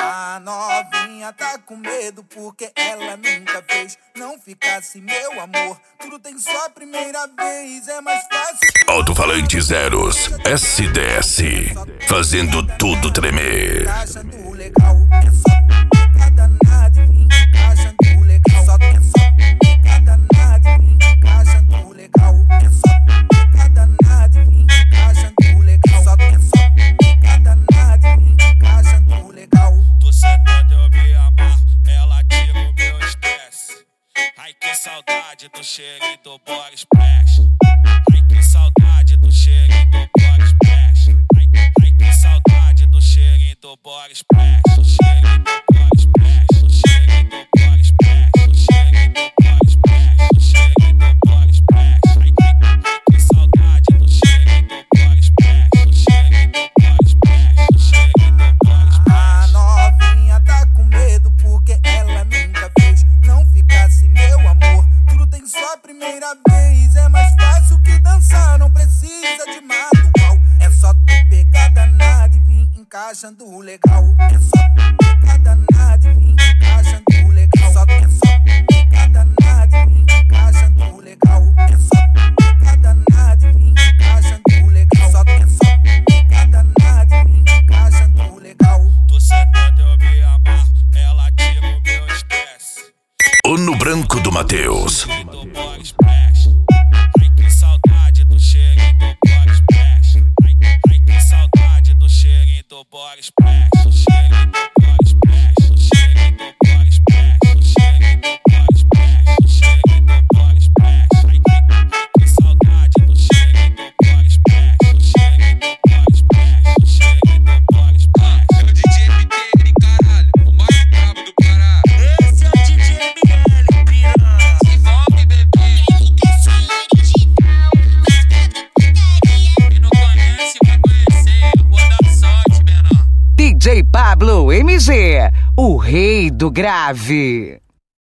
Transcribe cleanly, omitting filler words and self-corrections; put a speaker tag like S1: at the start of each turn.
S1: A novinha tá com medo porque ela nunca fez. Não ficasse meu amor, tudo tem só primeira vez. É mais fácil.
S2: Alto-falante Zeros SDS, fazendo tudo tremer.
S1: Encaixando legal, é só pica danada e vim encaixando legal. Só pica danada e vim encaixando legal. É só pica danada e vim encaixando legal. Só pica danada e vim encaixando legal.
S3: Tô sentado, eu me amarro, ela tira o meu estresse. Ai que saudade do cheirinho do Body Splash. Ai que saudade do cheirinho do Body Splash. Ai que saudade do cheirinho do Body Splash. O cheirinho do Body Splash. O cheirinho do Body Splash. O cheirinho do Body Splash. O cheirinho do Body Splash. Ai que saudade do cheirinho do Body Splash. O cheirinho do Body Splash. O cheirinho do Body Splash.
S1: A novinha tá com medo porque ela nunca fez. Não ficasse meu amor, tudo tem só primeira vez. É mais fácil que dançar, não precisa de manual. É só tu pegar danada e vir encaixando legal. É só tu pegar danada e vir encaixando legal. Só pegar danada e vir encaixando legal. É só pegar danada e vir encaixando legal. Só pegar danada e vir encaixando legal.
S3: Tô sentado, eu me amarro, ela tira o meu estresse.
S2: O no branco do Matheus.
S3: Do Body Splash. Ai que saudade do cheirinho do Body Splash. Ai que saudade do cheirinho do Body Splash. O cheirinho do Body Splash. O cheirinho do Body Splash. O cheirinho do Body Splash. O cheirinho do Body Splash. Ai que saudade do cheirinho do Body Splash. O cheirinho do Body Splash. O cheirinho do Body Splash.
S4: É o DJ ML, caralho, o mais brabo do Pará.
S5: Esse é o DJ ML, piranha.
S4: Se envolve, bebê. Quem não conhece, vai conhecer. Vou dar sorte, menor.
S6: DJ Pablo MG, o rei do grave.